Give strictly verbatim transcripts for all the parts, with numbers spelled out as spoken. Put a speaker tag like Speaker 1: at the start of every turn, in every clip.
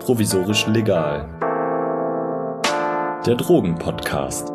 Speaker 1: Provisorisch legal. Der Drogen-Podcast.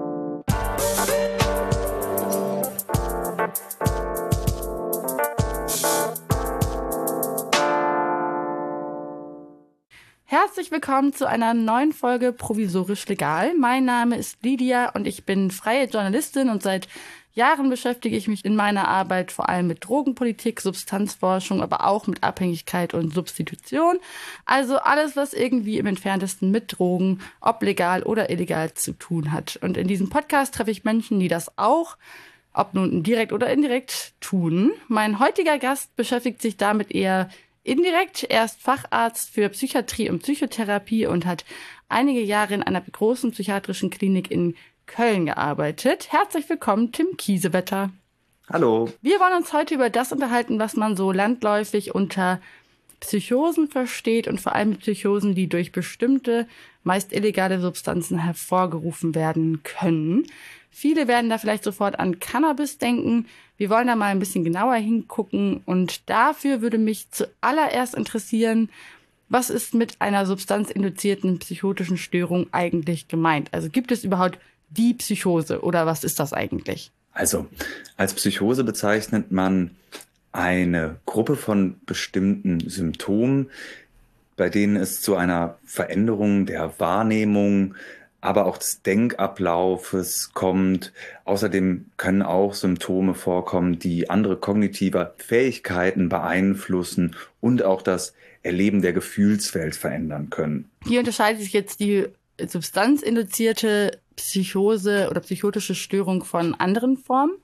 Speaker 2: Herzlich willkommen zu einer neuen Folge Provisorisch legal. Mein Name ist Lydia und ich bin freie Journalistin und seit Jahren beschäftige ich mich in meiner Arbeit vor allem mit Drogenpolitik, Substanzforschung, aber auch mit Abhängigkeit und Substitution. Also alles, was irgendwie im Entferntesten mit Drogen, ob legal oder illegal, zu tun hat. Und in diesem Podcast treffe ich Menschen, die das auch, ob nun direkt oder indirekt, tun. Mein heutiger Gast beschäftigt sich damit eher indirekt. Er ist Facharzt für Psychiatrie und Psychotherapie und hat einige Jahre in einer großen psychiatrischen Klinik in Köln gearbeitet. Herzlich willkommen, Tim Kiesewetter.
Speaker 3: Hallo.
Speaker 2: Wir wollen uns heute über das unterhalten, was man so landläufig unter Psychosen versteht und vor allem Psychosen, die durch bestimmte, meist illegale Substanzen hervorgerufen werden können. Viele werden da vielleicht sofort an Cannabis denken. Wir wollen da mal ein bisschen genauer hingucken und dafür würde mich zuallererst interessieren, was ist mit einer substanzinduzierten psychotischen Störung eigentlich gemeint? Also gibt es überhaupt die Psychose oder was ist das eigentlich?
Speaker 3: Also als Psychose bezeichnet man eine Gruppe von bestimmten Symptomen, bei denen es zu einer Veränderung der Wahrnehmung, aber auch des Denkablaufes kommt. Außerdem können auch Symptome vorkommen, die andere kognitive Fähigkeiten beeinflussen und auch das Erleben der Gefühlswelt verändern können.
Speaker 2: Wie unterscheidet sich jetzt die substanzinduzierte Psychose oder psychotische Störung von anderen Formen?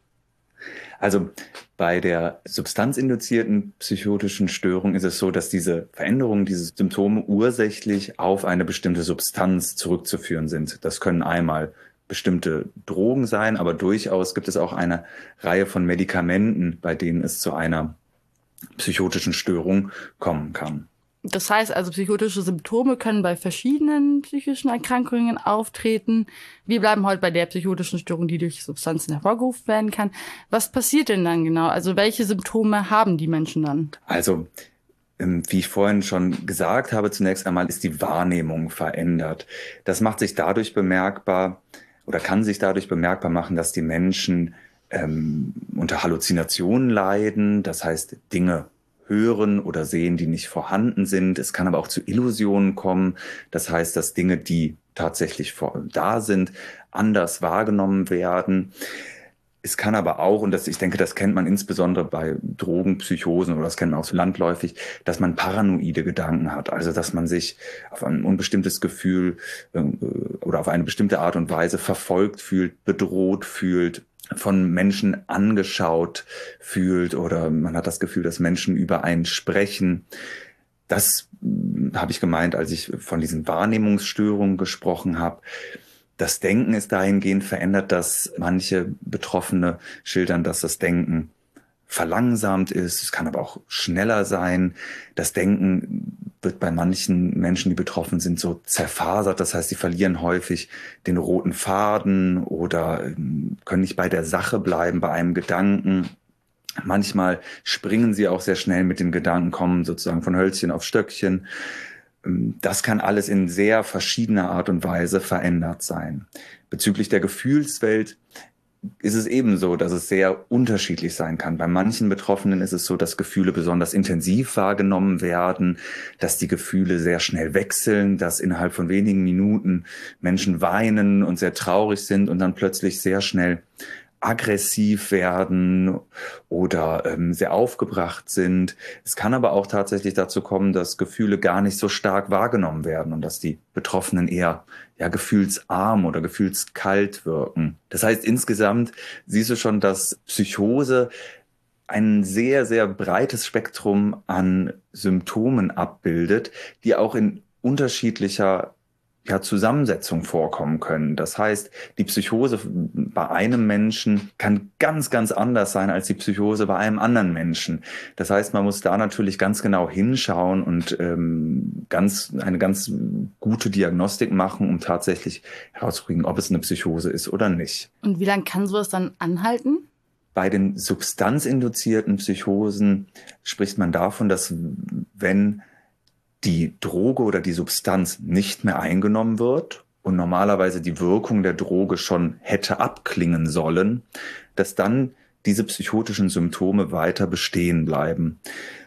Speaker 3: Also bei der substanzinduzierten psychotischen Störung ist es so, dass diese Veränderungen, diese Symptome ursächlich auf eine bestimmte Substanz zurückzuführen sind. Das können einmal bestimmte Drogen sein, aber durchaus gibt es auch eine Reihe von Medikamenten, bei denen es zu einer psychotischen Störung kommen kann.
Speaker 2: Das heißt also, psychotische Symptome können bei verschiedenen psychischen Erkrankungen auftreten. Wir bleiben heute bei der psychotischen Störung, die durch Substanzen hervorgerufen werden kann. Was passiert denn dann genau? Also welche Symptome haben die Menschen dann?
Speaker 3: Also wie ich vorhin schon gesagt habe, zunächst einmal ist die Wahrnehmung verändert. Das macht sich dadurch bemerkbar oder kann sich dadurch bemerkbar machen, dass die Menschen ähm, unter Halluzinationen leiden. Das heißt, Dinge hören oder sehen, die nicht vorhanden sind. Es kann aber auch zu Illusionen kommen. Das heißt, dass Dinge, die tatsächlich da sind, anders wahrgenommen werden. Es kann aber auch, und das, ich denke, das kennt man insbesondere bei Drogenpsychosen oder das kennt man auch so landläufig, dass man paranoide Gedanken hat. Also, dass man sich auf ein unbestimmtes Gefühl äh, oder auf eine bestimmte Art und Weise verfolgt fühlt, bedroht fühlt, von Menschen angeschaut fühlt oder man hat das Gefühl, dass Menschen über einen sprechen. Das habe ich gemeint, als ich von diesen Wahrnehmungsstörungen gesprochen habe. Das Denken ist dahingehend verändert, dass manche Betroffene schildern, dass das Denken verlangsamt ist. Es kann aber auch schneller sein. Das Denken wird bei manchen Menschen, die betroffen sind, so zerfasert. Das heißt, sie verlieren häufig den roten Faden oder können nicht bei der Sache bleiben, bei einem Gedanken. Manchmal springen sie auch sehr schnell mit den Gedanken, kommen sozusagen von Hölzchen auf Stöckchen. Das kann alles in sehr verschiedener Art und Weise verändert sein. Bezüglich der Gefühlswelt ist es ebenso, dass es sehr unterschiedlich sein kann. Bei manchen Betroffenen ist es so, dass Gefühle besonders intensiv wahrgenommen werden, dass die Gefühle sehr schnell wechseln, dass innerhalb von wenigen Minuten Menschen weinen und sehr traurig sind und dann plötzlich sehr schnell aggressiv werden oder ähm, sehr aufgebracht sind. Es kann aber auch tatsächlich dazu kommen, dass Gefühle gar nicht so stark wahrgenommen werden und dass die Betroffenen eher ja gefühlsarm oder gefühlskalt wirken. Das heißt, insgesamt siehst du schon, dass Psychose ein sehr, sehr breites Spektrum an Symptomen abbildet, die auch in unterschiedlicher ja, Zusammensetzung vorkommen können. Das heißt, die Psychose bei einem Menschen kann ganz, ganz anders sein als die Psychose bei einem anderen Menschen. Das heißt, man muss da natürlich ganz genau hinschauen und ähm, ganz eine ganz gute Diagnostik machen, um tatsächlich herauszukriegen, ob es eine Psychose ist oder nicht.
Speaker 2: Und wie lange kann sowas dann anhalten?
Speaker 3: Bei den substanzinduzierten Psychosen spricht man davon, dass wenn die Droge oder die Substanz nicht mehr eingenommen wird und normalerweise die Wirkung der Droge schon hätte abklingen sollen, dass dann diese psychotischen Symptome weiter bestehen bleiben.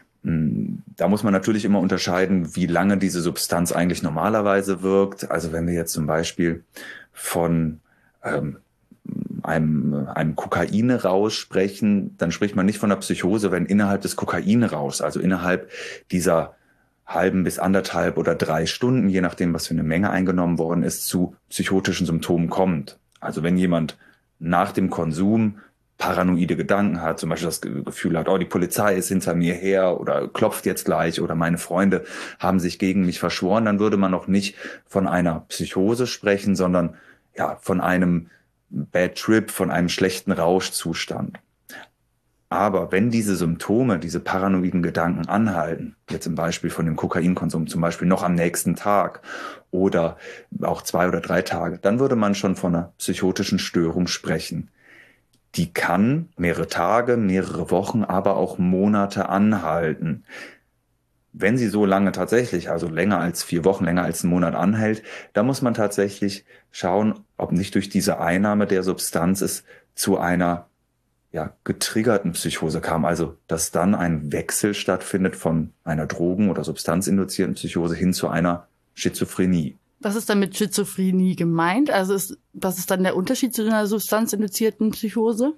Speaker 3: Da muss man natürlich immer unterscheiden, wie lange diese Substanz eigentlich normalerweise wirkt. Also wenn wir jetzt zum Beispiel von ähm, einem, einem Kokainrausch sprechen, dann spricht man nicht von einer Psychose, wenn innerhalb des Kokainrauschs, also innerhalb dieser halben bis anderthalb oder drei Stunden, je nachdem, was für eine Menge eingenommen worden ist, zu psychotischen Symptomen kommt. Also wenn jemand nach dem Konsum paranoide Gedanken hat, zum Beispiel das Gefühl hat, oh, die Polizei ist hinter mir her oder klopft jetzt gleich oder meine Freunde haben sich gegen mich verschworen, dann würde man noch nicht von einer Psychose sprechen, sondern ja, von einem Bad Trip, von einem schlechten Rauschzustand. Aber wenn diese Symptome, diese paranoiden Gedanken anhalten, jetzt im Beispiel von dem Kokainkonsum, zum Beispiel noch am nächsten Tag oder auch zwei oder drei Tage, dann würde man schon von einer psychotischen Störung sprechen. Die kann mehrere Tage, mehrere Wochen, aber auch Monate anhalten. Wenn sie so lange tatsächlich, also länger als vier Wochen, länger als einen Monat anhält, da muss man tatsächlich schauen, ob nicht durch diese Einnahme der Substanz es zu einer ja, getriggerten Psychose kam. Also, dass dann ein Wechsel stattfindet von einer drogen- oder substanzinduzierten Psychose hin zu einer Schizophrenie.
Speaker 2: Was ist dann mit Schizophrenie gemeint? Also, ist, was ist dann der Unterschied zu einer substanzinduzierten Psychose?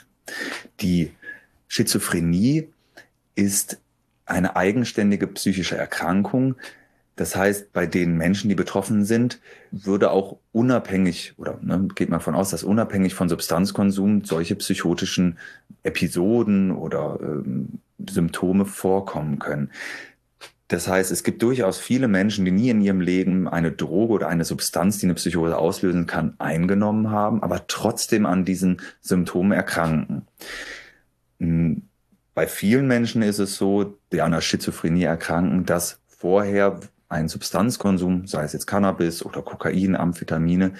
Speaker 3: Die Schizophrenie ist eine eigenständige psychische Erkrankung. Das heißt, bei den Menschen, die betroffen sind, würde auch unabhängig, oder ne, geht man davon aus, dass unabhängig von Substanzkonsum solche psychotischen Episoden oder ähm, Symptome vorkommen können. Das heißt, es gibt durchaus viele Menschen, die nie in ihrem Leben eine Droge oder eine Substanz, die eine Psychose auslösen kann, eingenommen haben, aber trotzdem an diesen Symptomen erkranken. Bei vielen Menschen ist es so, die an einer Schizophrenie erkranken, dass vorher ein Substanzkonsum, sei es jetzt Cannabis oder Kokain, Amphetamine,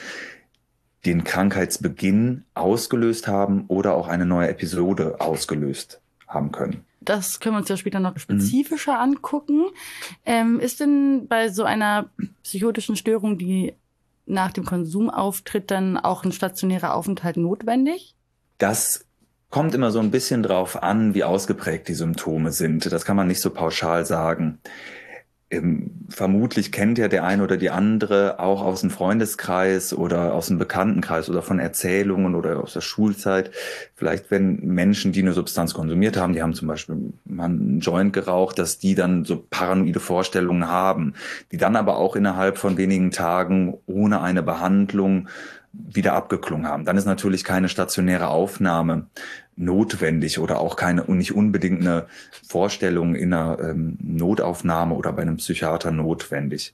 Speaker 3: den Krankheitsbeginn ausgelöst haben oder auch eine neue Episode ausgelöst haben können.
Speaker 2: Das können wir uns ja später noch spezifischer mhm. angucken. Ähm, ist denn bei so einer psychotischen Störung, die nach dem Konsum auftritt, dann auch ein stationärer Aufenthalt notwendig?
Speaker 3: Das kommt immer so ein bisschen drauf an, wie ausgeprägt die Symptome sind. Das kann man nicht so pauschal sagen. Ähm, vermutlich kennt ja der eine oder die andere auch aus dem Freundeskreis oder aus dem Bekanntenkreis oder von Erzählungen oder aus der Schulzeit. Vielleicht wenn Menschen, die eine Substanz konsumiert haben, die haben zum Beispiel mal einen Joint geraucht, dass die dann so paranoide Vorstellungen haben, die dann aber auch innerhalb von wenigen Tagen ohne eine Behandlung wieder abgeklungen haben. Dann ist natürlich keine stationäre Aufnahme notwendig oder auch keine nicht unbedingt eine Vorstellung in einer ähm, Notaufnahme oder bei einem Psychiater notwendig.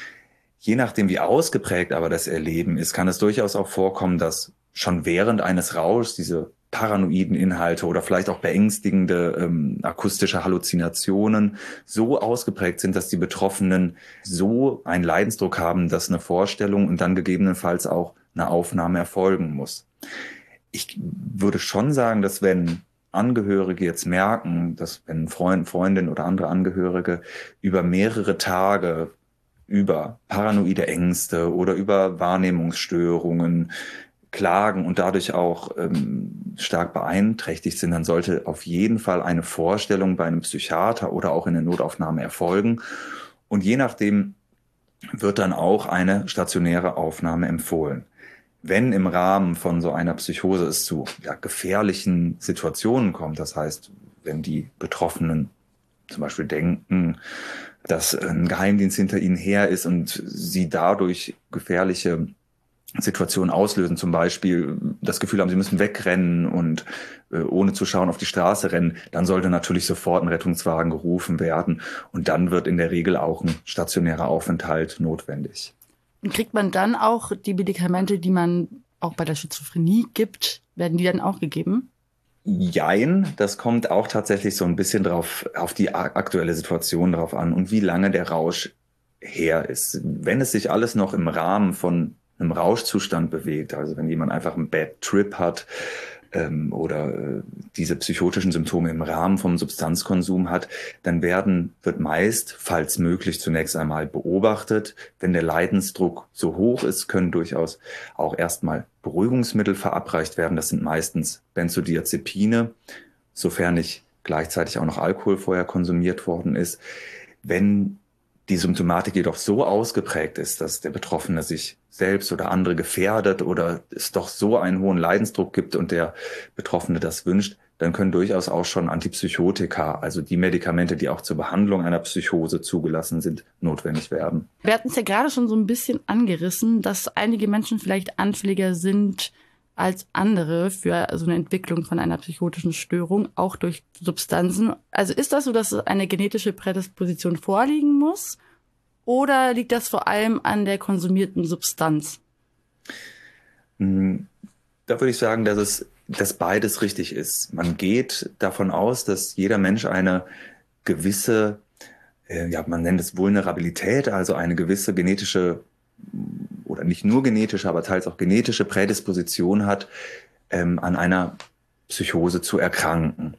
Speaker 3: Je nachdem, wie ausgeprägt aber das Erleben ist, kann es durchaus auch vorkommen, dass schon während eines Rauschs diese paranoiden Inhalte oder vielleicht auch beängstigende ähm, akustische Halluzinationen so ausgeprägt sind, dass die Betroffenen so einen Leidensdruck haben, dass eine Vorstellung und dann gegebenenfalls auch eine Aufnahme erfolgen muss. Ich würde schon sagen, dass wenn Angehörige jetzt merken, dass wenn Freund, Freundin oder andere Angehörige über mehrere Tage über paranoide Ängste oder über Wahrnehmungsstörungen klagen und dadurch auch ähm, stark beeinträchtigt sind, dann sollte auf jeden Fall eine Vorstellung bei einem Psychiater oder auch in der Notaufnahme erfolgen. Und je nachdem wird dann auch eine stationäre Aufnahme empfohlen. Wenn im Rahmen von so einer Psychose es zu ja, gefährlichen Situationen kommt, das heißt, wenn die Betroffenen zum Beispiel denken, dass ein Geheimdienst hinter ihnen her ist und sie dadurch gefährliche Situationen auslösen, zum Beispiel das Gefühl haben, sie müssen wegrennen und äh, ohne zu schauen auf die Straße rennen, dann sollte natürlich sofort ein Rettungswagen gerufen werden und dann wird in der Regel auch ein stationärer Aufenthalt notwendig.
Speaker 2: Und kriegt man dann auch die Medikamente, die man auch bei der Schizophrenie gibt, werden die dann auch gegeben?
Speaker 3: Jein, das kommt auch tatsächlich so ein bisschen drauf, auf die aktuelle Situation drauf an und wie lange der Rausch her ist. Wenn es sich alles noch im Rahmen von einem Rauschzustand bewegt, also wenn jemand einfach einen Bad Trip hat ähm, oder äh, diese psychotischen Symptome im Rahmen vom Substanzkonsum hat, dann werden, wird meist, falls möglich, zunächst einmal beobachtet. Wenn der Leidensdruck so hoch ist, können durchaus auch erstmal Beruhigungsmittel verabreicht werden. Das sind meistens Benzodiazepine, sofern nicht gleichzeitig auch noch Alkohol vorher konsumiert worden ist. Wenn die Symptomatik jedoch so ausgeprägt ist, dass der Betroffene sich selbst oder andere gefährdet oder es doch so einen hohen Leidensdruck gibt und der Betroffene das wünscht, dann können durchaus auch schon Antipsychotika, also die Medikamente, die auch zur Behandlung einer Psychose zugelassen sind, notwendig werden.
Speaker 2: Wir hatten es ja gerade schon so ein bisschen angerissen, dass einige Menschen vielleicht anfälliger sind als andere für so eine Entwicklung von einer psychotischen Störung, auch durch Substanzen. Also ist das so, dass eine genetische Prädisposition vorliegen muss? Oder liegt das vor allem an der konsumierten Substanz?
Speaker 3: Da würde ich sagen, dass es, dass beides richtig ist. Man geht davon aus, dass jeder Mensch eine gewisse, ja, man nennt es Vulnerabilität, also eine gewisse genetische oder nicht nur genetische, aber teils auch genetische Prädisposition hat, ähm, an einer Psychose zu erkranken.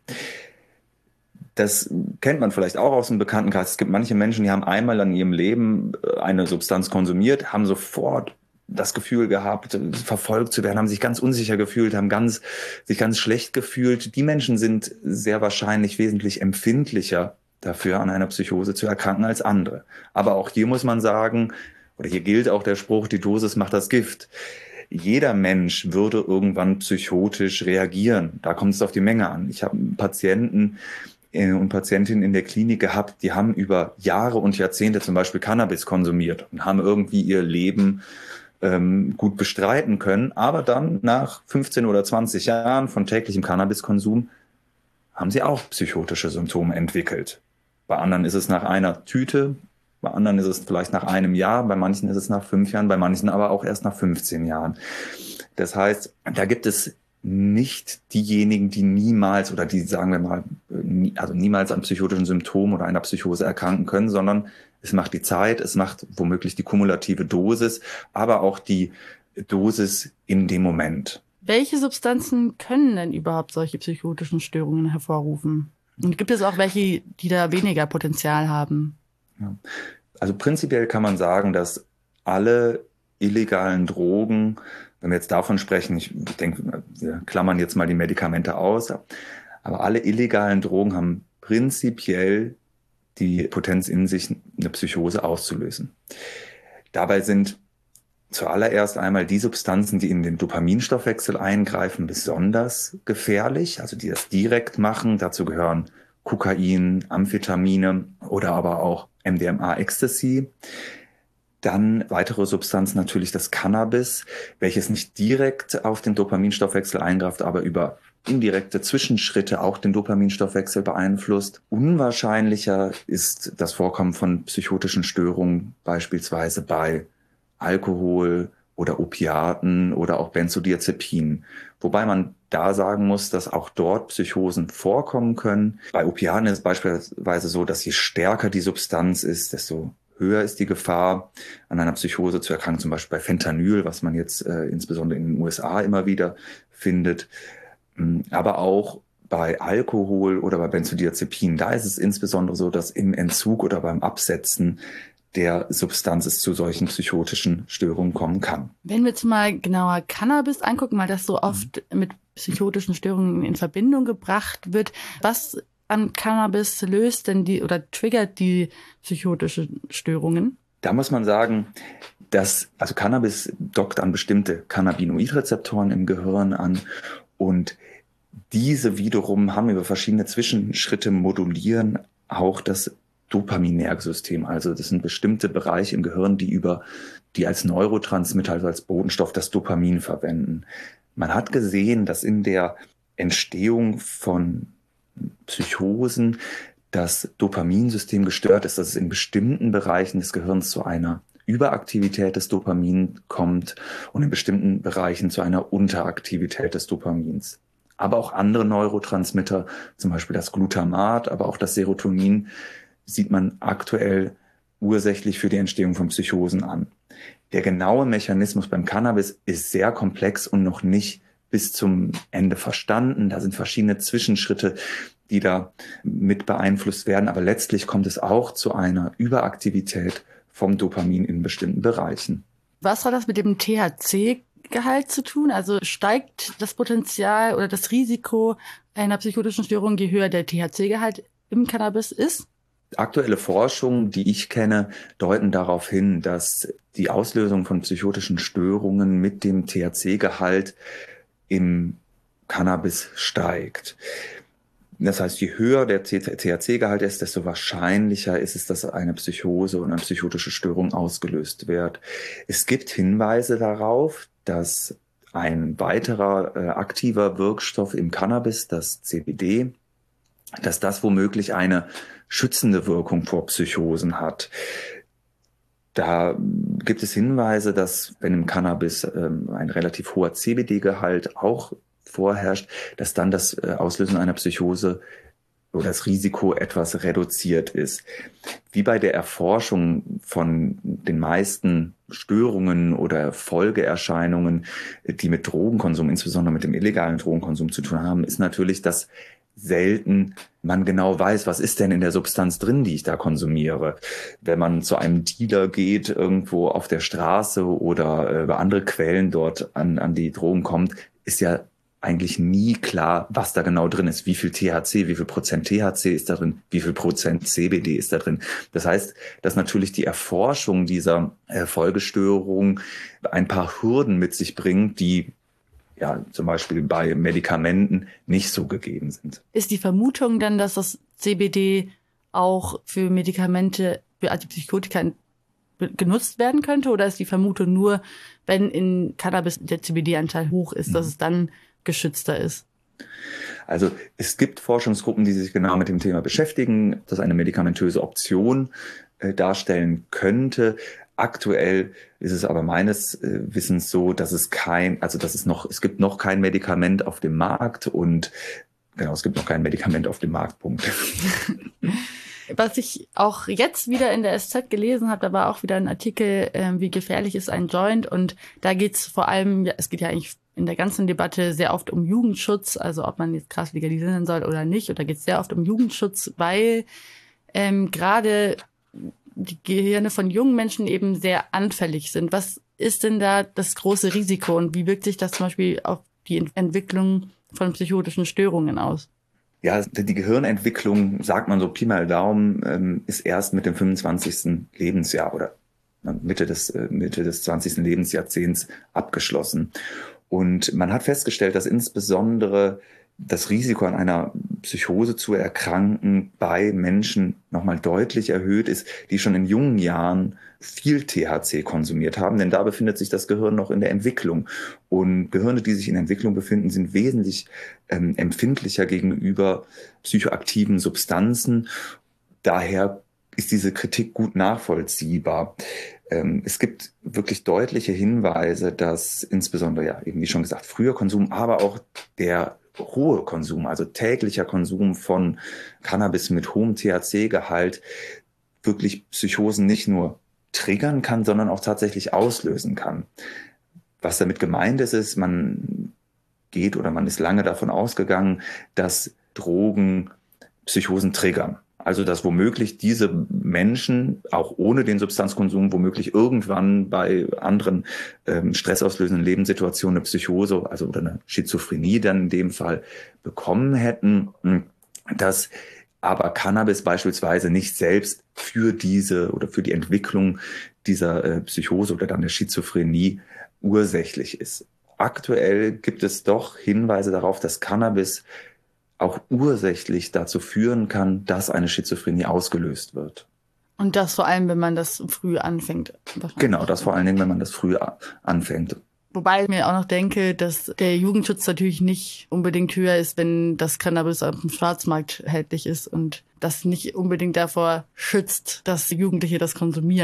Speaker 3: Das kennt man vielleicht auch aus dem Bekanntenkreis. Es gibt manche Menschen, die haben einmal in ihrem Leben eine Substanz konsumiert, haben sofort das Gefühl gehabt, verfolgt zu werden, haben sich ganz unsicher gefühlt, haben ganz, sich ganz schlecht gefühlt. Die Menschen sind sehr wahrscheinlich wesentlich empfindlicher dafür, an einer Psychose zu erkranken als andere. Aber auch hier muss man sagen, oder hier gilt auch der Spruch, die Dosis macht das Gift. Jeder Mensch würde irgendwann psychotisch reagieren. Da kommt es auf die Menge an. Ich habe Patienten und Patientinnen in der Klinik gehabt, die haben über Jahre und Jahrzehnte zum Beispiel Cannabis konsumiert und haben irgendwie ihr Leben ähm, gut bestreiten können. Aber dann nach fünfzehn oder zwanzig Jahren von täglichem Cannabiskonsum haben sie auch psychotische Symptome entwickelt. Bei anderen ist es nach einer Tüte, bei anderen ist es vielleicht nach einem Jahr, bei manchen ist es nach fünf Jahren, bei manchen aber auch erst nach fünfzehn Jahren. Das heißt, da gibt es nicht diejenigen, die niemals oder die, sagen wir mal, also niemals an psychotischen Symptomen oder einer Psychose erkranken können, sondern es macht die Zeit, es macht womöglich die kumulative Dosis, aber auch die Dosis in dem Moment.
Speaker 2: Welche Substanzen können denn überhaupt solche psychotischen Störungen hervorrufen? Und gibt es auch welche, die da weniger Potenzial haben?
Speaker 3: Ja. Also prinzipiell kann man sagen, dass alle illegalen Drogen, wenn wir jetzt davon sprechen, ich denke, wir klammern jetzt mal die Medikamente aus, aber alle illegalen Drogen haben prinzipiell die Potenz in sich, eine Psychose auszulösen. Dabei sind zuallererst einmal die Substanzen, die in den Dopaminstoffwechsel eingreifen, besonders gefährlich, also die das direkt machen. Dazu gehören Kokain, Amphetamine oder aber auch M D M A, Ecstasy. Dann weitere Substanzen natürlich das Cannabis, welches nicht direkt auf den Dopaminstoffwechsel eingreift, aber über indirekte Zwischenschritte auch den Dopaminstoffwechsel beeinflusst. Unwahrscheinlicher ist das Vorkommen von psychotischen Störungen beispielsweise bei Alkohol oder Opiaten oder auch Benzodiazepinen. Wobei man da sagen muss, dass auch dort Psychosen vorkommen können. Bei Opiaten ist es beispielsweise so, dass je stärker die Substanz ist, desto höher ist die Gefahr, an einer Psychose zu erkranken, zum Beispiel bei Fentanyl, was man jetzt äh, insbesondere in den U S A immer wieder findet. Aber auch bei Alkohol oder bei Benzodiazepinen, da ist es insbesondere so, dass im Entzug oder beim Absetzen der Substanz es zu solchen psychotischen Störungen kommen kann.
Speaker 2: Wenn wir jetzt mal genauer Cannabis angucken, weil das so oft mhm. mit psychotischen Störungen in Verbindung gebracht wird, was an Cannabis löst denn die oder triggert die psychotischen Störungen?
Speaker 3: Da muss man sagen, dass also Cannabis dockt an bestimmte Cannabinoidrezeptoren im Gehirn an und diese wiederum haben über verschiedene Zwischenschritte modulieren auch das Dopaminnervensystem. Also das sind bestimmte Bereiche im Gehirn, die über die als Neurotransmitter, also als Botenstoff das Dopamin verwenden. Man hat gesehen, dass in der Entstehung von Psychosen das Dopaminsystem gestört ist, dass es in bestimmten Bereichen des Gehirns zu einer Überaktivität des Dopamins kommt und in bestimmten Bereichen zu einer Unteraktivität des Dopamins. Aber auch andere Neurotransmitter, zum Beispiel das Glutamat, aber auch das Serotonin, sieht man aktuell ursächlich für die Entstehung von Psychosen an. Der genaue Mechanismus beim Cannabis ist sehr komplex und noch nicht bis zum Ende verstanden. Da sind verschiedene Zwischenschritte, die da mit beeinflusst werden. Aber letztlich kommt es auch zu einer Überaktivität vom Dopamin in bestimmten Bereichen.
Speaker 2: Was hat das mit dem T H C-Gehalt zu tun? Also steigt das Potenzial oder das Risiko einer psychotischen Störung, je höher der T H C-Gehalt im Cannabis ist?
Speaker 3: Aktuelle Forschungen, die ich kenne, deuten darauf hin, dass die Auslösung von psychotischen Störungen mit dem T H C-Gehalt im Cannabis steigt. Das heißt, je höher der T H C-Gehalt ist, desto wahrscheinlicher ist es, dass eine Psychose oder eine psychotische Störung ausgelöst wird. Es gibt Hinweise darauf, dass ein weiterer äh, aktiver Wirkstoff im Cannabis, das C B D, dass das womöglich eine schützende Wirkung vor Psychosen hat. Da gibt es Hinweise, dass wenn im Cannabis ähm, ein relativ hoher C B D-Gehalt auch vorherrscht, dass dann das äh, Auslösen einer Psychose oder das Risiko etwas reduziert ist. Wie bei der Erforschung von den meisten Störungen oder Folgeerscheinungen, die mit Drogenkonsum, insbesondere mit dem illegalen Drogenkonsum zu tun haben, ist natürlich, dass selten man genau weiß, was ist denn in der Substanz drin, die ich da konsumiere. Wenn man zu einem Dealer geht, irgendwo auf der Straße oder über andere Quellen dort an, an die Drogen kommt, ist ja eigentlich nie klar, was da genau drin ist. Wie viel T H C, wie viel Prozent T H C ist da drin, wie viel Prozent C B D ist da drin. Das heißt, dass natürlich die Erforschung dieser äh, Folgestörung ein paar Hürden mit sich bringt, die ja zum Beispiel bei Medikamenten nicht so gegeben sind.
Speaker 2: Ist die Vermutung dann, dass das C B D auch für Medikamente, für Antipsychotika genutzt werden könnte? Oder ist die Vermutung nur, wenn in Cannabis der C B D-Anteil hoch ist, dass es dann geschützter ist?
Speaker 3: Also es gibt Forschungsgruppen, die sich genau mit dem Thema beschäftigen, dass eine medikamentöse Option äh, darstellen könnte. Aktuell ist es aber meines äh, Wissens so, dass es kein, also dass es noch, es gibt noch kein Medikament auf dem Markt und genau, es gibt noch kein Medikament auf dem Markt. Punkt.
Speaker 2: Was ich auch jetzt wieder in der S Z gelesen habe, da war auch wieder ein Artikel, äh, wie gefährlich ist ein Joint, und da geht es vor allem, ja, es geht ja eigentlich in der ganzen Debatte sehr oft um Jugendschutz, also ob man jetzt Gras legalisieren soll oder nicht, und da geht es sehr oft um Jugendschutz, weil ähm, gerade die Gehirne von jungen Menschen eben sehr anfällig sind. Was ist denn da das große Risiko und wie wirkt sich das zum Beispiel auf die Entwicklung von psychotischen Störungen aus?
Speaker 3: Ja, die Gehirnentwicklung, sagt man so Pi mal Daumen, ist erst mit dem fünfundzwanzigsten Lebensjahr oder Mitte des, Mitte des zwanzigsten Lebensjahrzehnts abgeschlossen. Und man hat festgestellt, dass insbesondere das Risiko an einer Psychose zu erkranken bei Menschen nochmal deutlich erhöht ist, die schon in jungen Jahren viel T H C konsumiert haben, denn da befindet sich das Gehirn noch in der Entwicklung. Und Gehirne, die sich in Entwicklung befinden, sind wesentlich ähm, empfindlicher gegenüber psychoaktiven Substanzen. Daher ist diese Kritik gut nachvollziehbar. Ähm, es gibt wirklich deutliche Hinweise, dass insbesondere, ja, eben wie schon gesagt, früher Konsum, aber auch der hohe Konsum, also täglicher Konsum von Cannabis mit hohem T H C-Gehalt wirklich Psychosen nicht nur triggern kann, sondern auch tatsächlich auslösen kann. Was damit gemeint ist, ist, man geht oder man ist lange davon ausgegangen, dass Drogen Psychosen triggern. Also dass womöglich diese Menschen auch ohne den Substanzkonsum womöglich irgendwann bei anderen ähm, stressauslösenden Lebenssituationen eine Psychose, also oder eine Schizophrenie dann in dem Fall bekommen hätten, dass aber Cannabis beispielsweise nicht selbst für diese oder für die Entwicklung dieser äh, Psychose oder dann der Schizophrenie ursächlich ist. Aktuell gibt es doch Hinweise darauf, dass Cannabis auch ursächlich dazu führen kann, dass eine Schizophrenie ausgelöst wird.
Speaker 2: Und das vor allem, wenn man das früh anfängt.
Speaker 3: Genau, das vor allen Dingen, wenn man das früh anfängt.
Speaker 2: Wobei ich mir auch noch denke, dass der Jugendschutz natürlich nicht unbedingt höher ist, wenn das Cannabis auf dem Schwarzmarkt erhältlich ist und das nicht unbedingt davor schützt, dass Jugendliche das konsumieren.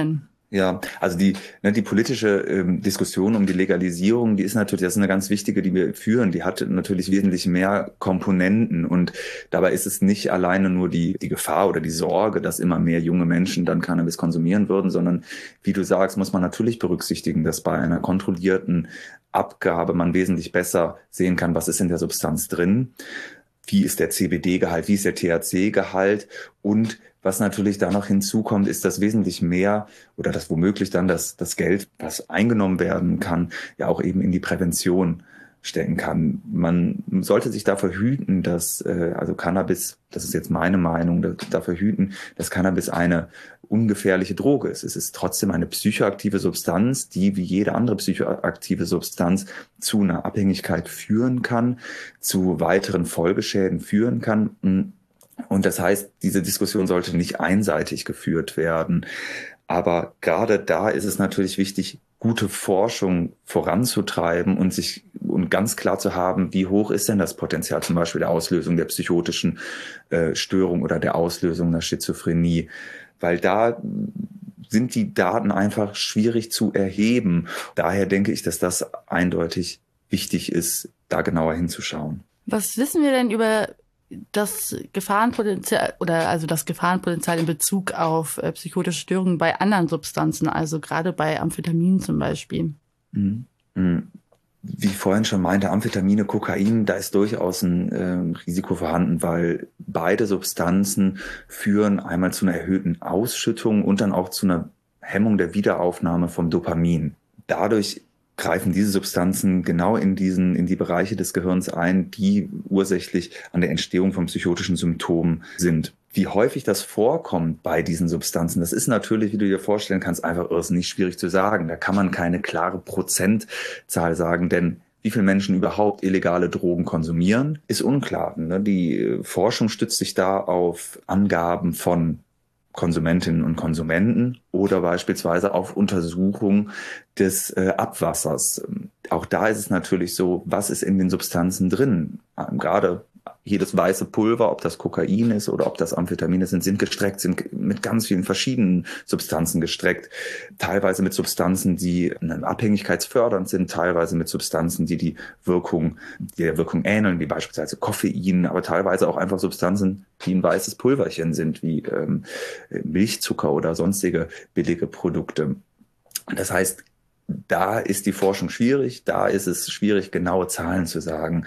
Speaker 3: Ja, also die, ne, die politische ähm, Diskussion um die Legalisierung, die ist natürlich, das ist eine ganz wichtige, die wir führen. Die hat natürlich wesentlich mehr Komponenten und dabei ist es nicht alleine nur die, die Gefahr oder die Sorge, dass immer mehr junge Menschen dann Cannabis konsumieren würden, sondern wie du sagst, muss man natürlich berücksichtigen, dass bei einer kontrollierten Abgabe man wesentlich besser sehen kann, was ist in der Substanz drin, wie ist der C B D-Gehalt, wie ist der T H C-Gehalt und was natürlich da noch hinzukommt, ist, dass wesentlich mehr oder dass womöglich dann das, das Geld, was eingenommen werden kann, ja auch eben in die Prävention stecken kann. Man sollte sich davor hüten, dass, äh, also Cannabis, das ist jetzt meine Meinung, davor hüten, dass Cannabis eine ungefährliche Droge ist. Es ist trotzdem eine psychoaktive Substanz, die wie jede andere psychoaktive Substanz zu einer Abhängigkeit führen kann, zu weiteren Folgeschäden führen kann. Und das heißt, diese Diskussion sollte nicht einseitig geführt werden. Aber gerade da ist es natürlich wichtig, gute Forschung voranzutreiben und sich und ganz klar zu haben, wie hoch ist denn das Potenzial zum Beispiel der Auslösung der psychotischen äh, Störung oder der Auslösung der Schizophrenie. Weil da sind die Daten einfach schwierig zu erheben. Daher denke ich, dass das eindeutig wichtig ist, da genauer hinzuschauen.
Speaker 2: Was wissen wir denn über das Gefahrenpotenzial oder also das Gefahrenpotenzial in Bezug auf äh, psychotische Störungen bei anderen Substanzen, also gerade bei Amphetaminen zum Beispiel?
Speaker 3: Mhm. Mhm. Wie ich vorhin schon meinte, Amphetamine, Kokain, da ist durchaus ein äh, Risiko vorhanden, weil beide Substanzen führen einmal zu einer erhöhten Ausschüttung und dann auch zu einer Hemmung der Wiederaufnahme vom Dopamin. Dadurch greifen diese Substanzen genau in diesen, in die Bereiche des Gehirns ein, die ursächlich an der Entstehung von psychotischen Symptomen sind. Wie häufig das vorkommt bei diesen Substanzen, das ist natürlich, wie du dir vorstellen kannst, einfach irrsinnig schwierig zu sagen. Da kann man keine klare Prozentzahl sagen, denn wie viele Menschen überhaupt illegale Drogen konsumieren, ist unklar. Die Forschung stützt sich da auf Angaben von Konsumentinnen und Konsumenten oder beispielsweise auf Untersuchung des äh, Abwassers. Auch da ist es natürlich so, was ist in den Substanzen drin? Ähm, gerade jedes weiße Pulver, ob das Kokain ist oder ob das Amphetamine sind, sind gestreckt, sind mit ganz vielen verschiedenen Substanzen gestreckt. Teilweise mit Substanzen, die abhängigkeitsfördernd sind, teilweise mit Substanzen, die die Wirkung, die der Wirkung ähneln, wie beispielsweise Koffein, aber teilweise auch einfach Substanzen, die ein weißes Pulverchen sind, wie ähm, Milchzucker oder sonstige billige Produkte. Das heißt, da ist die Forschung schwierig, da ist es schwierig, genaue Zahlen zu sagen.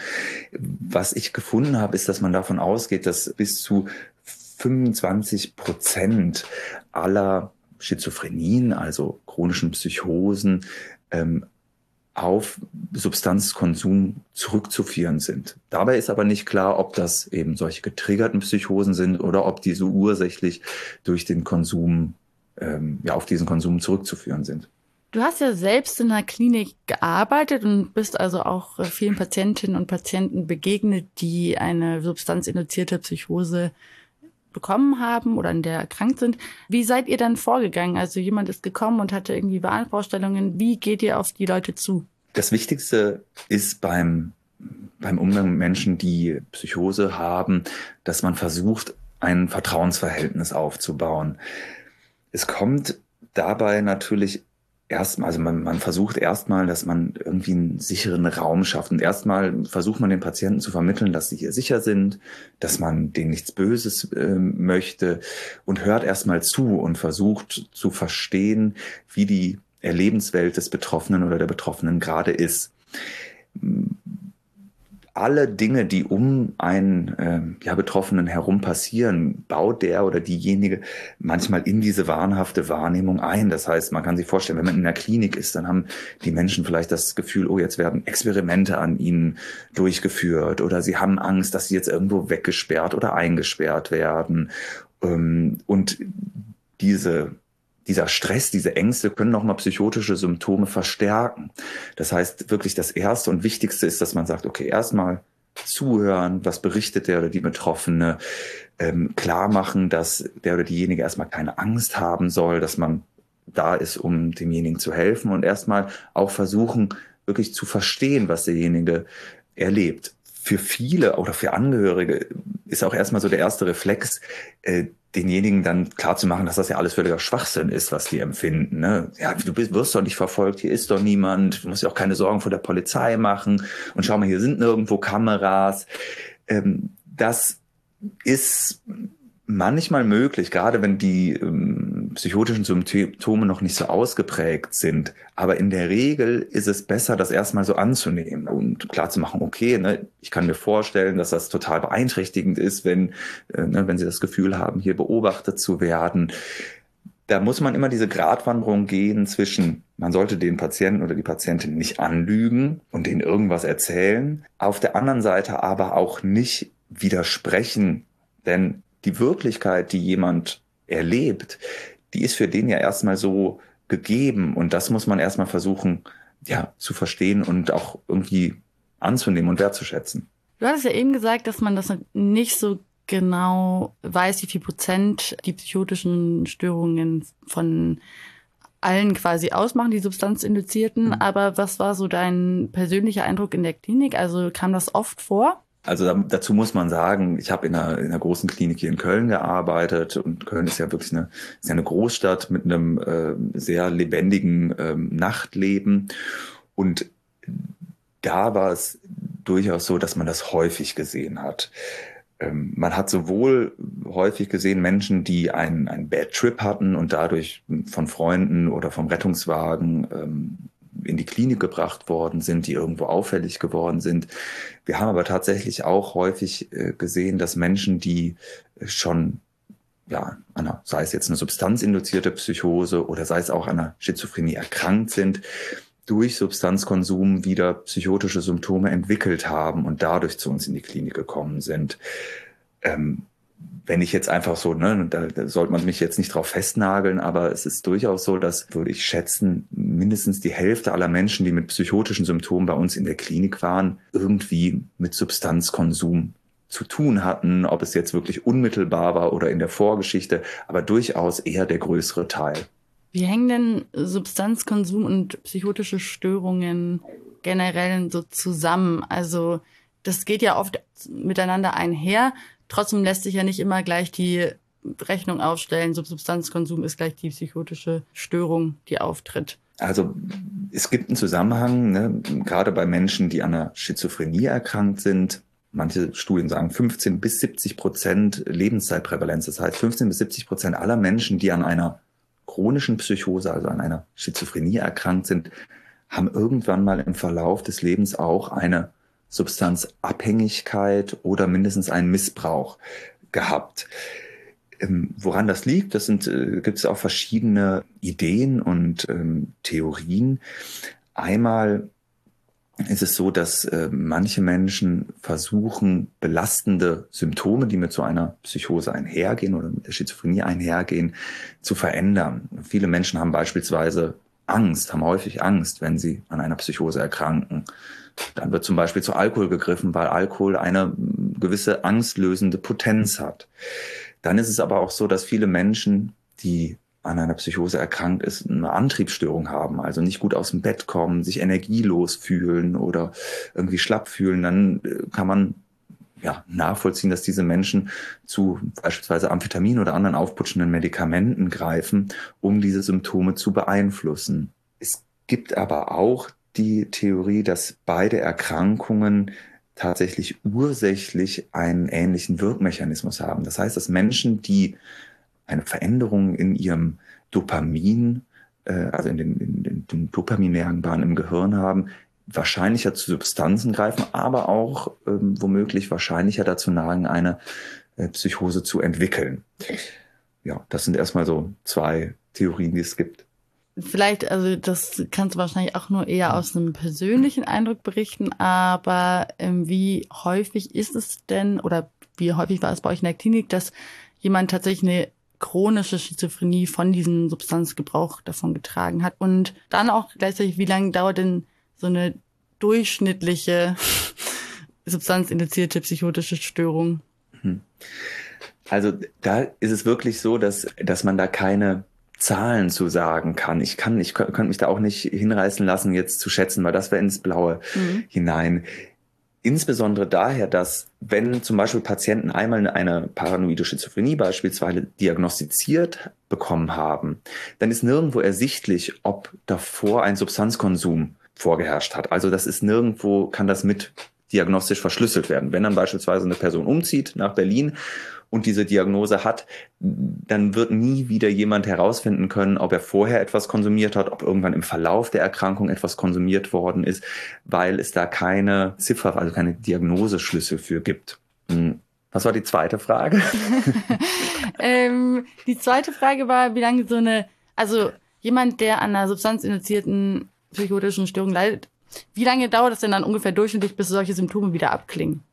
Speaker 3: Was ich gefunden habe, ist, dass man davon ausgeht, dass bis zu fünfundzwanzig Prozent aller Schizophrenien, also chronischen Psychosen, ähm, auf Substanzkonsum zurückzuführen sind. Dabei ist aber nicht klar, ob das eben solche getriggerten Psychosen sind oder ob diese ursächlich durch den Konsum, ähm, ja, auf diesen Konsum zurückzuführen sind.
Speaker 2: Du hast ja selbst in einer Klinik gearbeitet und bist also auch vielen Patientinnen und Patienten begegnet, die eine substanzinduzierte Psychose bekommen haben oder an der erkrankt sind. Wie seid ihr dann vorgegangen? Also jemand ist gekommen und hatte irgendwie Wahnvorstellungen. Wie geht ihr auf die Leute zu?
Speaker 3: Das Wichtigste ist beim, beim Umgang mit Menschen, die Psychose haben, dass man versucht, ein Vertrauensverhältnis aufzubauen. Es kommt dabei natürlich Erstmal, also man, man versucht erstmal, dass man irgendwie einen sicheren Raum schafft. Und erstmal versucht man den Patienten zu vermitteln, dass sie hier sicher sind, dass man denen nichts Böses äh, möchte und hört erstmal zu und versucht zu verstehen, wie die Erlebenswelt des Betroffenen oder der Betroffenen gerade ist. Alle Dinge, die um einen äh, ja, Betroffenen herum passieren, baut der oder diejenige manchmal in diese wahnhafte Wahrnehmung ein. Das heißt, man kann sich vorstellen, wenn man in der Klinik ist, dann haben die Menschen vielleicht das Gefühl, oh, jetzt werden Experimente an ihnen durchgeführt oder sie haben Angst, dass sie jetzt irgendwo weggesperrt oder eingesperrt werden. Ähm, und diese Dieser Stress, diese Ängste können nochmal psychotische Symptome verstärken. Das heißt, wirklich das Erste und Wichtigste ist, dass man sagt, okay, erstmal zuhören, was berichtet der oder die Betroffene, ähm, klar machen, dass der oder diejenige erstmal keine Angst haben soll, dass man da ist, um demjenigen zu helfen und erstmal auch versuchen, wirklich zu verstehen, was derjenige erlebt. für viele oder für Angehörige ist auch erstmal so der erste Reflex, äh, denjenigen dann klarzumachen, dass das ja alles völliger Schwachsinn ist, was die empfinden. Ne? Ja, du bist, wirst doch nicht verfolgt, hier ist doch niemand, du musst dir auch keine Sorgen vor der Polizei machen und schau mal, hier sind nirgendwo Kameras. Ähm, das ist manchmal möglich, gerade wenn die ähm, psychotischen Symptome noch nicht so ausgeprägt sind. Aber in der Regel ist es besser, das erstmal so anzunehmen und klar zu machen, okay, ne, ich kann mir vorstellen, dass das total beeinträchtigend ist, wenn, äh, ne, wenn Sie das Gefühl haben, hier beobachtet zu werden. Da muss man immer diese Gratwanderung gehen zwischen, man sollte den Patienten oder die Patientin nicht anlügen und denen irgendwas erzählen, auf der anderen Seite aber auch nicht widersprechen, denn die Wirklichkeit, die jemand erlebt, die ist für den ja erstmal so gegeben und das muss man erstmal versuchen, ja, zu verstehen und auch irgendwie anzunehmen und wertzuschätzen.
Speaker 2: Du hattest ja eben gesagt, dass man das nicht so genau weiß, wie viel Prozent die psychotischen Störungen von allen quasi ausmachen, die substanzinduzierten. Mhm. Aber was war so dein persönlicher Eindruck in der Klinik? Also kam das oft vor?
Speaker 3: Also da, dazu muss man sagen, ich habe in einer, in einer großen Klinik hier in Köln gearbeitet und Köln ist ja wirklich eine, ist ja eine Großstadt mit einem äh, sehr lebendigen ähm, Nachtleben und da war es durchaus so, dass man das häufig gesehen hat. Ähm, man hat sowohl häufig gesehen Menschen, die einen, einen Bad Trip hatten und dadurch von Freunden oder vom Rettungswagen ähm, in die Klinik gebracht worden sind, die irgendwo auffällig geworden sind. Wir haben aber tatsächlich auch häufig äh, gesehen, dass Menschen, die schon, ja, einer, sei es jetzt eine substanzinduzierte Psychose oder sei es auch an einer Schizophrenie erkrankt sind, durch Substanzkonsum wieder psychotische Symptome entwickelt haben und dadurch zu uns in die Klinik gekommen sind. Ähm, Wenn ich jetzt einfach so, ne, da, da sollte man mich jetzt nicht drauf festnageln, aber es ist durchaus so, dass, würde ich schätzen, mindestens die Hälfte aller Menschen, die mit psychotischen Symptomen bei uns in der Klinik waren, irgendwie mit Substanzkonsum zu tun hatten, ob es jetzt wirklich unmittelbar war oder in der Vorgeschichte, aber durchaus eher der größere Teil.
Speaker 2: Wie hängen denn Substanzkonsum und psychotische Störungen generell so zusammen? Also das geht ja oft miteinander einher. Trotzdem lässt sich ja nicht immer gleich die Rechnung aufstellen, Substanzkonsum ist gleich die psychotische Störung, die auftritt.
Speaker 3: Also es gibt einen Zusammenhang, ne, gerade bei Menschen, die an einer Schizophrenie erkrankt sind. Manche Studien sagen fünfzehn bis siebzig Prozent Lebenszeitprävalenz. Das heißt, fünfzehn bis siebzig Prozent aller Menschen, die an einer chronischen Psychose, also an einer Schizophrenie erkrankt sind, haben irgendwann mal im Verlauf des Lebens auch eine Substanzabhängigkeit oder mindestens einen Missbrauch gehabt. Ähm, woran das liegt, das sind, äh, gibt es auch verschiedene Ideen und ähm, Theorien. Einmal ist es so, dass äh, manche Menschen versuchen, belastende Symptome, die mit so einer Psychose einhergehen oder mit der Schizophrenie einhergehen, zu verändern. Viele Menschen haben beispielsweise Angst, haben häufig Angst, wenn sie an einer Psychose erkranken. Dann wird zum Beispiel zu Alkohol gegriffen, weil Alkohol eine gewisse angstlösende Potenz hat. Dann ist es aber auch so, dass viele Menschen, die an einer Psychose erkrankt ist, eine Antriebsstörung haben, also nicht gut aus dem Bett kommen, sich energielos fühlen oder irgendwie schlapp fühlen, dann kann man ja nachvollziehen, dass diese Menschen zu beispielsweise Amphetamin oder anderen aufputschenden Medikamenten greifen, um diese Symptome zu beeinflussen. Es gibt aber auch die Theorie, dass beide Erkrankungen tatsächlich ursächlich einen ähnlichen Wirkmechanismus haben. Das heißt, dass Menschen, die eine Veränderung in ihrem Dopamin, äh, also in den, in, in den Dopaminnervenbahnen im Gehirn haben, wahrscheinlicher zu Substanzen greifen, aber auch ähm, womöglich wahrscheinlicher dazu neigen, eine äh, Psychose zu entwickeln. Ja, das sind erstmal so zwei Theorien, die es gibt.
Speaker 2: Vielleicht, also das kannst du wahrscheinlich auch nur eher aus einem persönlichen Eindruck berichten, aber ähm, wie häufig ist es denn, oder wie häufig war es bei euch in der Klinik, dass jemand tatsächlich eine chronische Schizophrenie von diesem Substanzgebrauch davon getragen hat? Und dann auch gleichzeitig, wie lange dauert denn so eine durchschnittliche substanzinduzierte psychotische Störung?
Speaker 3: Also da ist es wirklich so, dass, dass man da keine Zahlen zu sagen kann. Ich kann, ich könnte mich da auch nicht hinreißen lassen, jetzt zu schätzen, weil das wäre ins Blaue mhm. hinein. insbesondere daher, dass wenn zum Beispiel Patienten einmal eine paranoide Schizophrenie beispielsweise diagnostiziert bekommen haben, dann ist nirgendwo ersichtlich, ob davor ein Substanzkonsum vorgeherrscht hat. Also das ist nirgendwo, kann das mit diagnostisch verschlüsselt werden. Wenn dann beispielsweise eine Person umzieht nach Berlin und diese Diagnose hat, dann wird nie wieder jemand herausfinden können, ob er vorher etwas konsumiert hat, ob irgendwann im Verlauf der Erkrankung etwas konsumiert worden ist, weil es da keine Ziffer, also keine Diagnoseschlüssel für gibt. Was war die zweite Frage?
Speaker 2: ähm, die zweite Frage war, wie lange so eine, also jemand, der an einer substanzinduzierten psychotischen Störung leidet, wie lange dauert es denn dann ungefähr durchschnittlich, bis solche Symptome wieder abklingen?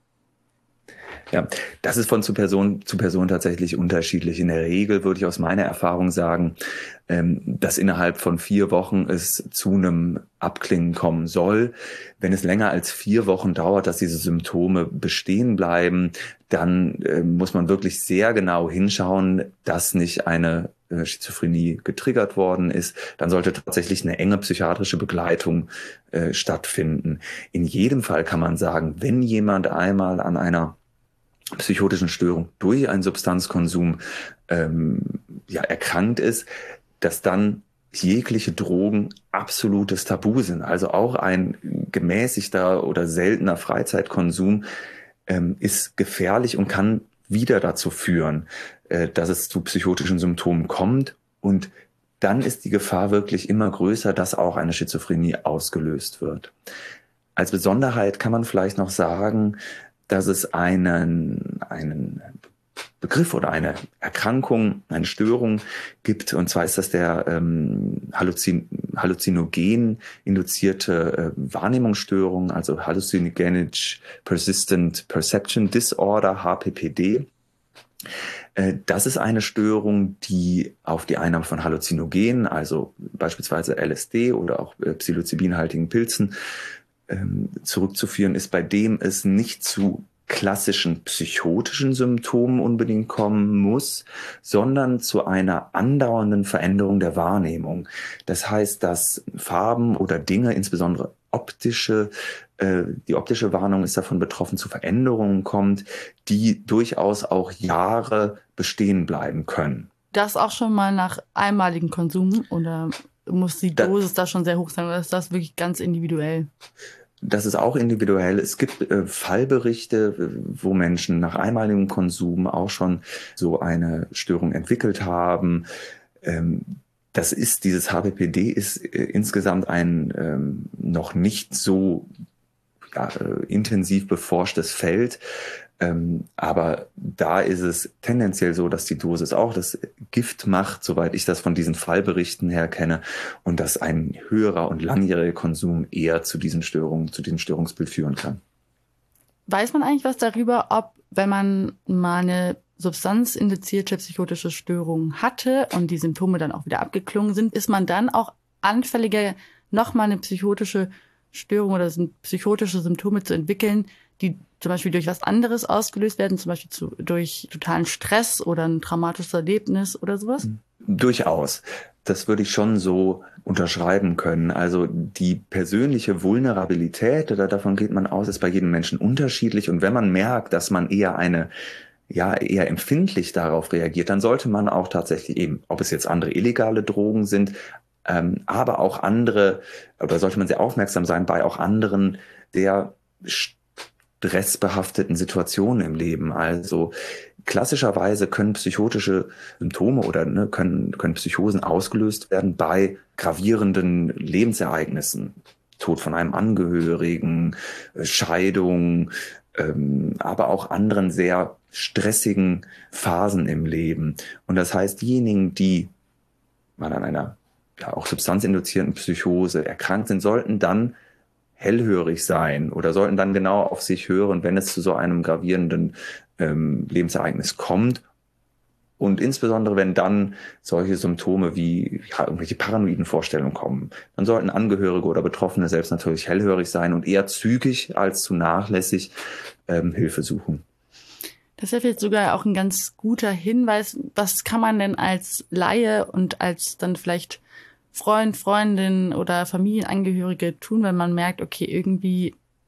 Speaker 3: Ja, das ist von zu Person zu Person tatsächlich unterschiedlich. In der Regel würde ich aus meiner Erfahrung sagen, dass innerhalb von vier Wochen es zu einem Abklingen kommen soll. Wenn es länger als vier Wochen dauert, dass diese Symptome bestehen bleiben, dann muss man wirklich sehr genau hinschauen, dass nicht eine Schizophrenie getriggert worden ist. Dann sollte tatsächlich eine enge psychiatrische Begleitung äh, stattfinden. In jedem Fall kann man sagen, wenn jemand einmal an einer psychotischen Störung durch einen Substanzkonsum ähm, ja, erkrankt ist, dass dann jegliche Drogen absolutes Tabu sind. Also auch ein gemäßigter oder seltener Freizeitkonsum ähm, ist gefährlich und kann wieder dazu führen, äh, dass es zu psychotischen Symptomen kommt. Und dann ist die Gefahr wirklich immer größer, dass auch eine Schizophrenie ausgelöst wird. Als Besonderheit kann man vielleicht noch sagen, dass es einen, einen Begriff oder eine Erkrankung, eine Störung gibt. Und zwar ist das der ähm, Halluzin, halluzinogen induzierte äh, Wahrnehmungsstörung, also Hallucinogenic Persistent Perception Disorder, H P P D. Äh, das ist eine Störung, die auf die Einnahme von Halluzinogenen, also beispielsweise L S D oder auch äh, psilocybinhaltigen Pilzen, zurückzuführen ist, bei dem es nicht zu klassischen psychotischen Symptomen unbedingt kommen muss, sondern zu einer andauernden Veränderung der Wahrnehmung. Das heißt, dass Farben oder Dinge, insbesondere optische, äh, die optische Wahrnehmung ist davon betroffen, zu Veränderungen kommt, die durchaus auch Jahre bestehen bleiben können.
Speaker 2: Das auch schon mal nach einmaligem Konsum oder muss die Dosis da, da schon sehr hoch sein oder ist das wirklich ganz individuell?
Speaker 3: Das ist auch individuell. Es gibt äh, Fallberichte, wo Menschen nach einmaligem Konsum auch schon so eine Störung entwickelt haben. Ähm, das ist, dieses H P P D ist äh, insgesamt ein ähm, noch nicht so ja, äh, intensiv beforschtes Feld. Ähm, aber da ist es tendenziell so, dass die Dosis auch das Gift macht, soweit ich das von diesen Fallberichten her kenne, und dass ein höherer und langjähriger Konsum eher zu diesen Störungen, zu diesem Störungsbild führen kann.
Speaker 2: Weiß man eigentlich was darüber, ob, wenn man mal eine substanzinduzierte psychotische Störung hatte und die Symptome dann auch wieder abgeklungen sind, ist man dann auch anfälliger, nochmal eine psychotische Störung oder sind psychotische Symptome zu entwickeln, die zum Beispiel durch was anderes ausgelöst werden, zum Beispiel zu, durch totalen Stress oder ein traumatisches Erlebnis oder sowas?
Speaker 3: Durchaus. Das würde ich schon so unterschreiben können. Also die persönliche Vulnerabilität, oder davon geht man aus, ist bei jedem Menschen unterschiedlich. Und wenn man merkt, dass man eher eine ja eher empfindlich darauf reagiert, dann sollte man auch tatsächlich eben, ob es jetzt andere illegale Drogen sind, ähm, aber auch andere, oder sollte man sehr aufmerksam sein bei auch anderen sehr stressbehafteten Situationen im Leben. Also klassischerweise können psychotische Symptome oder ne, können, können Psychosen ausgelöst werden bei gravierenden Lebensereignissen. Tod von einem Angehörigen, Scheidung, ähm, aber auch anderen sehr stressigen Phasen im Leben. Und das heißt, diejenigen, die mal an einer ja, auch substanzinduzierten Psychose erkrankt sind, sollten dann hellhörig sein oder sollten dann genau auf sich hören, wenn es zu so einem gravierenden ähm, Lebensereignis kommt. Und insbesondere, wenn dann solche Symptome wie ja, irgendwelche paranoiden Vorstellungen kommen, dann sollten Angehörige oder Betroffene selbst natürlich hellhörig sein und eher zügig als zu nachlässig ähm, Hilfe suchen.
Speaker 2: Das ist jetzt sogar auch ein ganz guter Hinweis. Was kann man denn als Laie und als dann vielleicht Freund, Freundin oder Familienangehörige tun, wenn man merkt, okay, irgendwie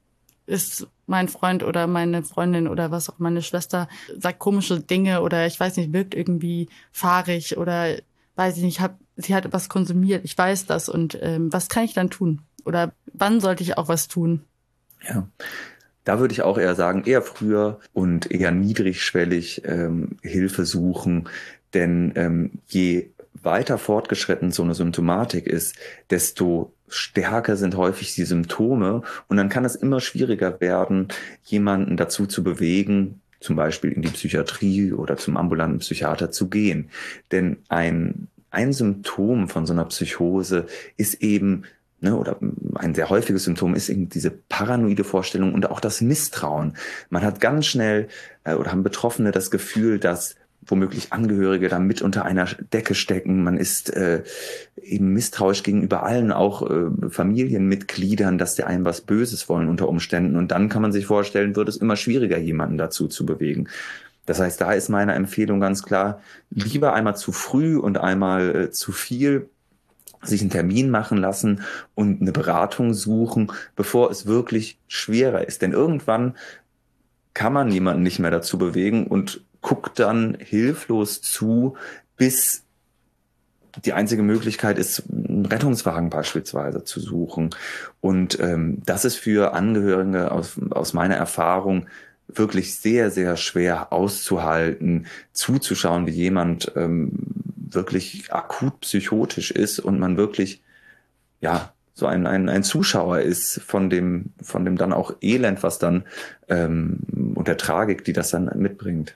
Speaker 2: ist mein Freund oder meine Freundin oder was auch meine Schwester sagt komische Dinge oder ich weiß nicht, wirkt irgendwie fahrig oder weiß ich nicht, hab, sie hat was konsumiert, ich weiß das und ähm, was kann ich dann tun? Oder wann sollte ich auch was tun?
Speaker 3: Ja, da würde ich auch eher sagen, eher früher und eher niedrigschwellig ähm, Hilfe suchen, denn ähm, je weiter fortgeschritten so eine Symptomatik ist, desto stärker sind häufig die Symptome und dann kann es immer schwieriger werden, jemanden dazu zu bewegen, zum Beispiel in die Psychiatrie oder zum ambulanten Psychiater zu gehen. Denn ein, ein Symptom von so einer Psychose ist eben, ne, oder ein sehr häufiges Symptom ist eben diese paranoide Vorstellung und auch das Misstrauen. Man hat ganz schnell äh, oder haben Betroffene das Gefühl, dass womöglich Angehörige da mit unter einer Decke stecken. Man ist äh, eben misstrauisch gegenüber allen, auch äh, Familienmitgliedern, dass die einem was Böses wollen unter Umständen. Und dann kann man sich vorstellen, wird es immer schwieriger, jemanden dazu zu bewegen. Das heißt, da ist meine Empfehlung ganz klar, lieber einmal zu früh und einmal äh, zu viel sich einen Termin machen lassen und eine Beratung suchen, bevor es wirklich schwerer ist. Denn irgendwann kann man jemanden nicht mehr dazu bewegen und guckt dann hilflos zu, bis die einzige Möglichkeit ist, einen Rettungswagen beispielsweise zu suchen. Und ähm, das ist für Angehörige aus, aus meiner Erfahrung wirklich sehr, sehr schwer auszuhalten, zuzuschauen, wie jemand ähm, wirklich akut psychotisch ist und man wirklich, ja, so ein, ein, ein Zuschauer ist von dem, von dem dann auch Elend, was dann ähm, und der Tragik, die das dann mitbringt.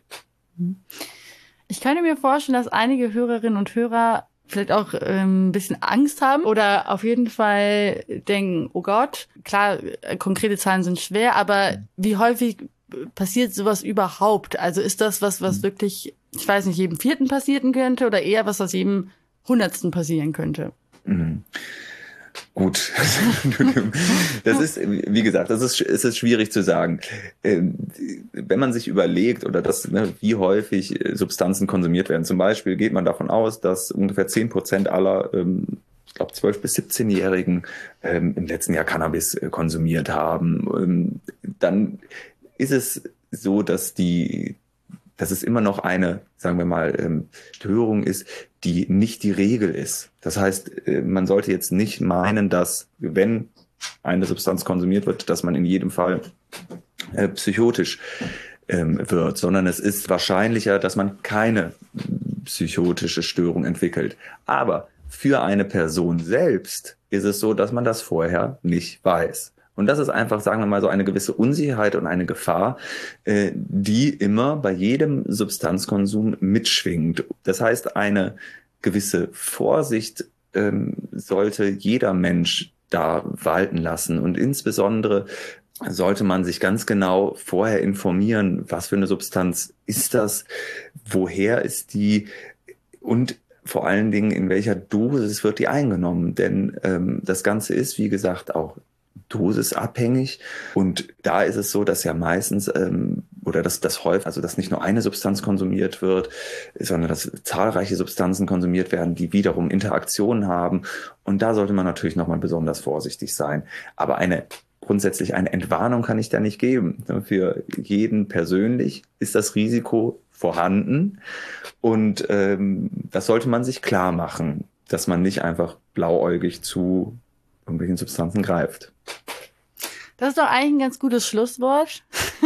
Speaker 2: Ich könnte mir vorstellen, dass einige Hörerinnen und Hörer vielleicht auch ähm, ein bisschen Angst haben oder auf jeden Fall denken, oh Gott, klar, konkrete Zahlen sind schwer, aber wie häufig passiert sowas überhaupt? Also ist das was, was wirklich, ich weiß nicht, jedem Vierten passieren könnte oder eher was, was jedem Hundertsten passieren könnte?
Speaker 3: Mhm. Gut, das ist, wie gesagt, das ist, es ist schwierig zu sagen. Wenn man sich überlegt oder das, ne, wie häufig Substanzen konsumiert werden, zum Beispiel geht man davon aus, dass ungefähr zehn Prozent aller, ich glaube, zwölf- bis siebzehnjährigen im letzten Jahr Cannabis konsumiert haben. Dann ist es so, dass die dass es immer noch eine, sagen wir mal, ähm, Störung ist, die nicht die Regel ist. Das heißt, äh, man sollte jetzt nicht meinen, dass, wenn eine Substanz konsumiert wird, dass man in jedem Fall äh, psychotisch ähm, wird, sondern es ist wahrscheinlicher, dass man keine psychotische Störung entwickelt. Aber für eine Person selbst ist es so, dass man das vorher nicht weiß. Und das ist einfach, sagen wir mal, so eine gewisse Unsicherheit und eine Gefahr, äh, die immer bei jedem Substanzkonsum mitschwingt. Das heißt, eine gewisse Vorsicht ähm, sollte jeder Mensch da walten lassen. Und insbesondere sollte man sich ganz genau vorher informieren, was für eine Substanz ist das, woher ist die und vor allen Dingen, in welcher Dosis wird die eingenommen. Denn ähm, das Ganze ist, wie gesagt, auch dosisabhängig und da ist es so, dass ja meistens ähm, oder dass das häufig, also dass nicht nur eine Substanz konsumiert wird, sondern dass zahlreiche Substanzen konsumiert werden, die wiederum Interaktionen haben und da sollte man natürlich nochmal besonders vorsichtig sein. Aber eine grundsätzlich eine Entwarnung kann ich da nicht geben. Für jeden persönlich ist das Risiko vorhanden und ähm, das sollte man sich klar machen, dass man nicht einfach blauäugig zu irgendwelchen Substanzen greift.
Speaker 2: Das ist doch eigentlich ein ganz gutes Schlusswort.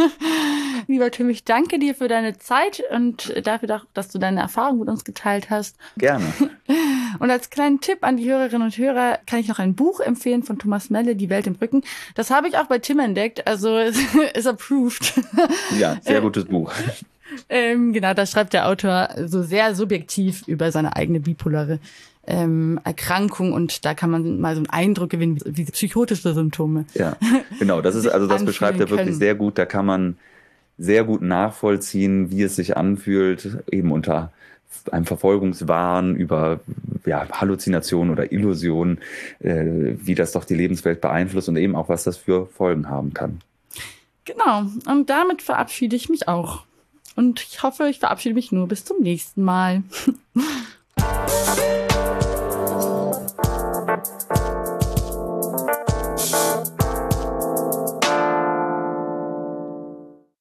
Speaker 2: Lieber Tim, ich danke dir für deine Zeit und dafür, dass du deine Erfahrungen mit uns geteilt hast.
Speaker 3: Gerne.
Speaker 2: Und als kleinen Tipp an die Hörerinnen und Hörer kann ich noch ein Buch empfehlen von Thomas Melle, Die Welt im Rücken. Das habe ich auch bei Tim entdeckt, also ist approved.
Speaker 3: Ja, sehr gutes Buch.
Speaker 2: Ähm, genau, da schreibt der Autor so sehr subjektiv über seine eigene bipolare ähm, Erkrankung und da kann man mal so einen Eindruck gewinnen, wie, wie psychotische Symptome.
Speaker 3: Ja, genau, das ist also das beschreibt er wirklich sehr gut. Da kann man sehr gut nachvollziehen, wie es sich anfühlt, eben unter einem Verfolgungswahn über ja, Halluzinationen oder Illusionen, äh, wie das doch die Lebenswelt beeinflusst und eben auch, was das für Folgen haben kann.
Speaker 2: Genau, und damit verabschiede ich mich auch. Und ich hoffe, ich verabschiede mich nur bis zum nächsten Mal.